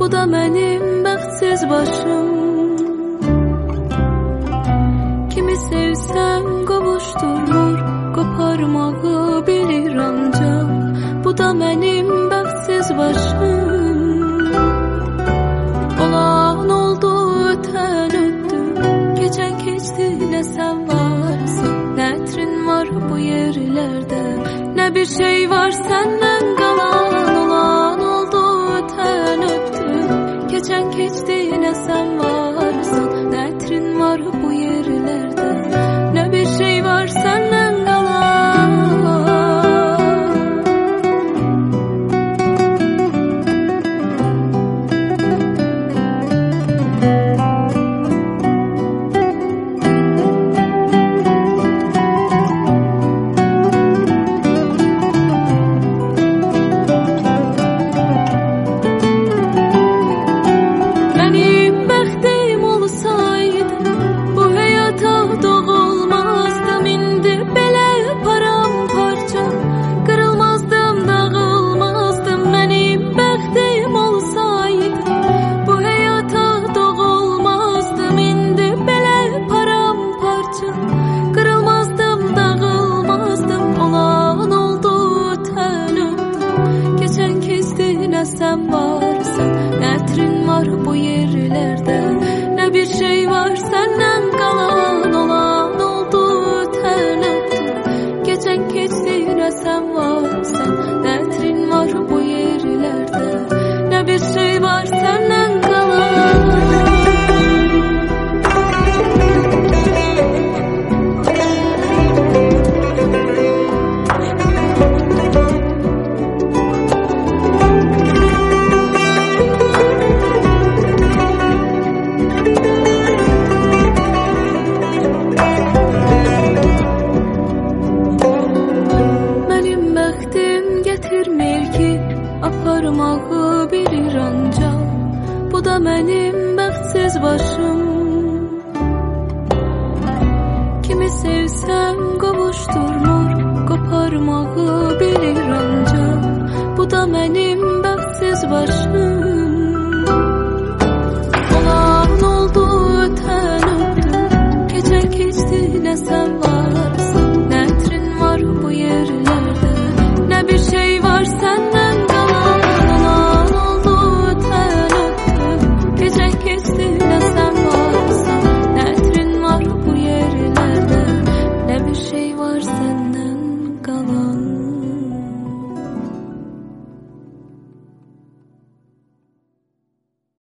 bu da mənim bəxtsiz başım. Kimi sevsəm qovuşdurmur, qoparmağı bilir ancaq. Bu da mənim bəxtsiz başım. Olan oldu, ötən ötdü, keçən keçdi, nə sən varsın, nə ətrin var bu yerlərdə, nə bir şey var səndən qalan. Olan oldu, ötən ötdü, keçən keçdi, nə sən varsın, nə ətrin var bu yerlərdə, nə bir şey var səndən qalan. Sən varsın, nə ətrin var bu yerlərdə, nə bir şey var səndən qalan. Olan oldu, ötən ötdü, keçən keçdi, nə sən varsan, nə ətrin var bu yerlərdə, nə bir şey var səndən qalan. Aparmağı bilir ancaq, bu da mənim bəxtsiz başım. Kimi sevsəm qovuşdurmur, qoparmağı bilir ancaq, bu da mənim bəxtsiz başım. Olan oldu, ötən ötdü, keçən keçdi, nə sən varsın, nə ətrin var bu yerlərdə, nə bir şey var səndən qalan. Nə sən varsan, nə bir şey var səndən.